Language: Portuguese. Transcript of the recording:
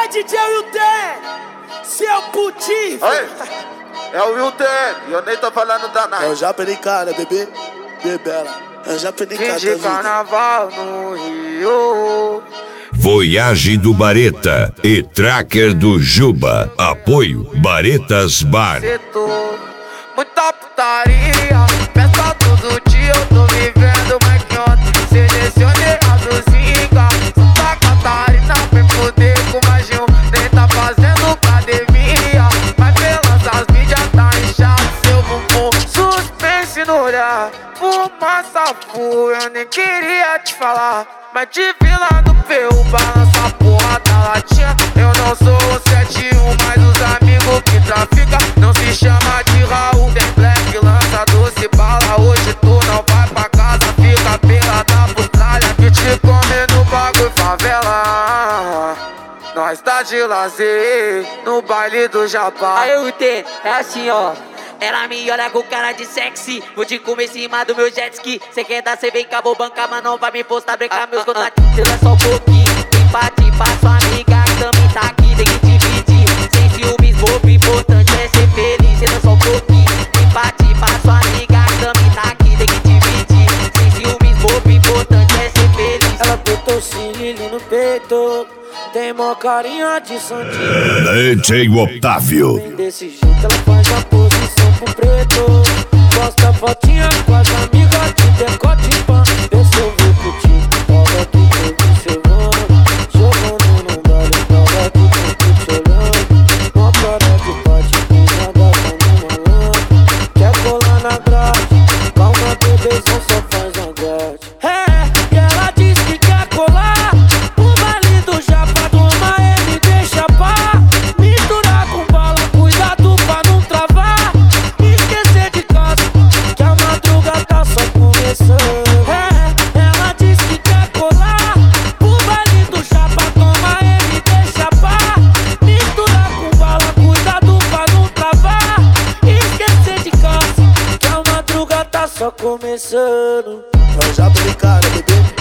DJ Wilden, seu putinho. É o Wilden, eu nem tô falando da nada. É o Japenicana, bebê, bebela. É o Japenicana. Fim de carnaval no Rio. Voyage do Bareta e Tracker do Juba. Apoio Baretas Bar. Muita putaria, peça todo dia, eu tô vivendo mais que ontem. Selecionei as Zinga, Santa Catarina, vem foder com mais de um. Nem tá fazendo academia, mas pelas mídias tá inchado seu bumbum. Suspense no olhar, fumaça full, eu nem queria te falar, mas te vi lá no PU, balança a porra da latinha. Eu não sou o 71, mas os amigos que traficam não se chama de Raul. Tem black, lança doce, bala. Hoje tu não vai pra casa, fica pela da putralha que te come no bagulho favela. Nós tá de lazer no baile do Japá. Aí o T, é assim ó. Ela me olha com cara de sexy, vou te comer em cima do meu jet ski. Cê quer dar, cê vem cá, vou bancar, mas não vai me postar, brecar meus contatos. Cê é só um pouquinho, empate pra sua amiga, que também tá aqui, tem que dividir. Sem ciúmes, bobo, importante é ser feliz. Cê é só um pouquinho, empate pra sua amiga, que também tá aqui, tem que dividir. Sem ciúmes, bobo, importante é ser feliz. Ela botou o cílio no peito, tem mó carinha de santinho. DJ Otávio. Vem desse jeito, ela faz a posição pro preto. Posta fotinha com as amigas de decote pan. Vê se eu vou curtir, tava tudo observando. Jogando no baile, tava tudo te olhando. Uma cara de bate, pisada como malandro. Quer colar na grade, calma bebezão, só faz uma grade. E ela diz que quer colar o baile do Japa, toma ele deixa pá. Misturar com bala, cuidado pra não travar. Esquecer de casa, que a madruga tá só começando. Ela diz que quer colar o baile do Japa, toma ele deixa pá. Misturar com bala, cuidado pra não travar. Esquecer de casa, que a madruga tá só começando. É o Japenicana, bebê.